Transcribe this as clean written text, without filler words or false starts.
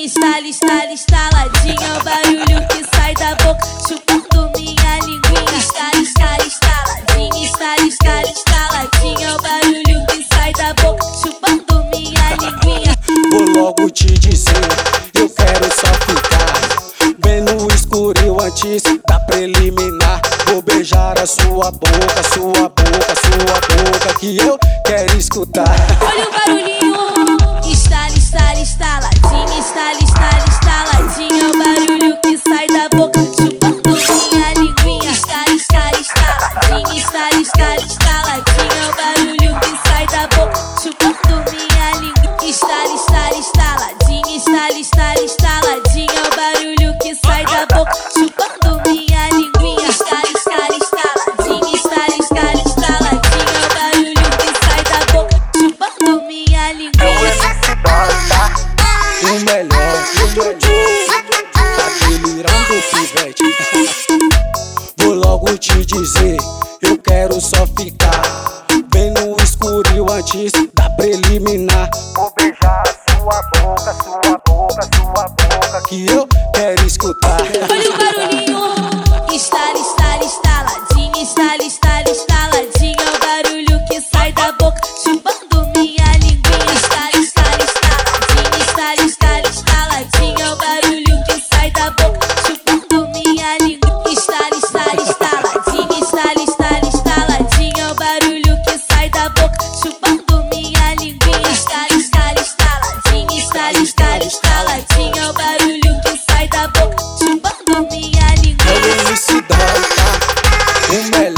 Estala, estala, estaladinha é o barulho que sai da boca, chupando minha linguinha. Estala, estala, estaladinha, estala, estala, estaladinha é o barulho que sai da boca, chupando minha linguinha. Vou logo te dizer, eu quero só ficar bem no escuro antes da preliminar. Vou beijar a sua boca, sua boca, sua boca, que eu quero escutar. Olha o barulhinho. Estala, estala, estaladinha, estala, estala, estaladinha é o barulho que sai da boca, chupando minha linguinha. Estala, estala, estaladinha, estala, estala, estaladinha é o barulho que sai da boca, chupando minha linguinha. Estala, estala, estaladinha, estala, estala, estaladinha é o barulho que sai da boca, chupando minha linguinha. Estala, estala, estaladinha, estala, estala, estaladinha é o barulho que sai da boca, chupando minha linguinha. O melhor, tá delirando, pivete. Vou logo te dizer, eu quero só ficar bem no escuro antes da preliminar. Vou beijar a sua boca, sua boca, sua boca, que eu quero escutar. Olha o barulhinho. Estala, estala, estaladinha, estala, estala, estaladinha é o barulho que sai da boca, chupando minha linguinha. Estala, estala, estaladinha, estala, estala, estaladinha é o barulho que sai da boca, chupando minha linguinha. Estala, estala, estaladinha, estala, estala, estaladinha é o barulho que sai da boca, chupando minha linguinha. Estala, estala, estaladinha, estala, estala, estaladinha é o barulho que sai da boca, chupando minha linguinha. É o MC Dói, tá? O melhor.